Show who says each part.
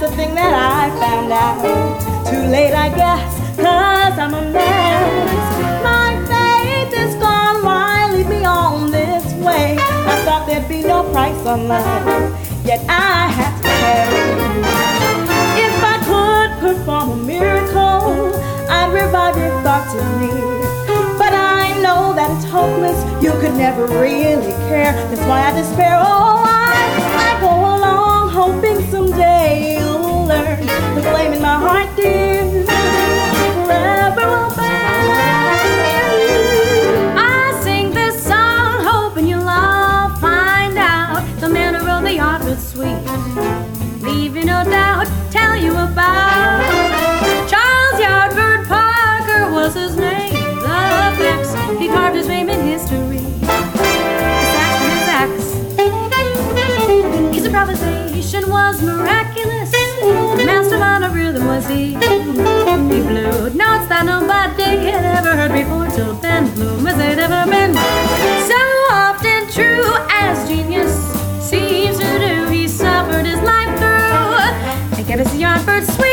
Speaker 1: the thing that I found out. Too late, I guess, 'cause I'm a mess. My faith is gone, why lead me on this way? I thought there'd be no price on love, yet I had to pay. If I could perform a miracle, I'd revive your thoughts of me. But I know that it's hopeless, you could never really care. That's why I despair, oh, I go along hoping someday you'll learn the flame in my heart, dear, forever will burn.
Speaker 2: I sing this song hoping you'll all find out the man who wrote the art was sweet, leaving no doubt, tell you about Charles Yardbird Parker was his name. The facts, he carved his name in history. His axe. His improvisation was miraculous. The mastermind of rhythm was he. He blew notes that nobody had ever heard before. Till then, bloom as they'd ever been. So often true as genius seems to do. He suffered his life through and kept his Yardbird sweet.